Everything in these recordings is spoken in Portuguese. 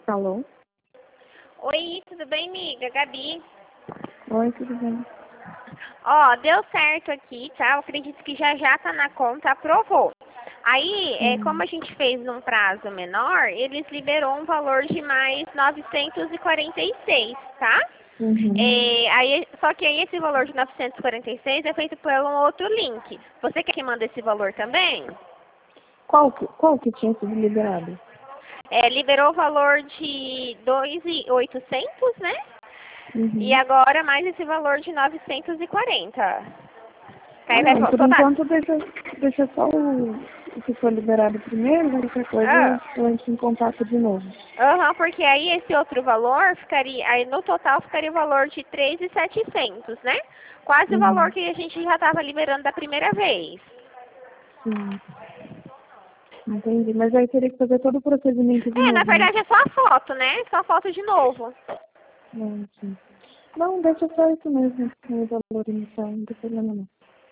Alô? Oi, tudo bem, amiga? Gabi. Oi, tudo bem? Ó, deu certo aqui, tá? Eu acredito que já tá na conta, aprovou. Aí, como a gente fez num prazo menor, eles liberou um valor de mais 946, tá? Só que aí esse valor de 946 é feito por um outro link. Você quer que manda esse valor também? Qual que tinha sido liberado? Liberou o valor de 2.800, né? E Uhum. agora mais esse valor de 940. Aí vai Não, por soltar. enquanto deixa só o que foi liberado primeiro, qualquer coisa eu entro em contato de novo. Porque aí esse outro valor ficaria, aí no total ficaria o valor de 3.700, né? Quase o valor que a gente já estava liberando da primeira vez. Sim. Entendi. Mas aí teria que fazer todo o procedimento de Na novo, né? verdade é só a foto, né? Só a foto de novo. Não, sim. Não, deixa só isso mesmo, o valor inicial, não tem problema não.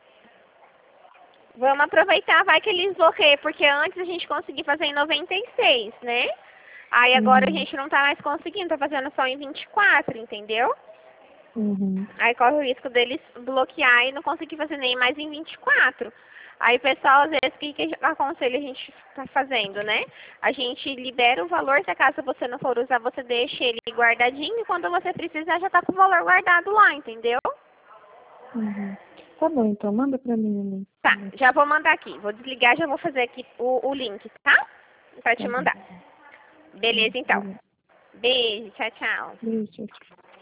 Vamos aproveitar, vai que eles bloqueiam, porque antes a gente conseguia fazer em 96, né? Aí agora a gente não tá mais conseguindo, tá fazendo só em 24, entendeu? Aí corre o risco deles bloquear e não conseguir fazer nem mais em 24. Aí o pessoal, às vezes, o que aconselha a gente tá fazendo, né? A gente libera o valor, se acaso você não for usar, você deixa ele guardadinho e quando você precisar já tá com o valor guardado lá, entendeu? Tá bom, então, manda pra mim o link. Tá, já vou mandar aqui. Vou desligar, já vou fazer aqui o link, tá? Pra te Tá bom. mandar. Beleza, então. Beijo, tchau, tchau. Beijo, tchau.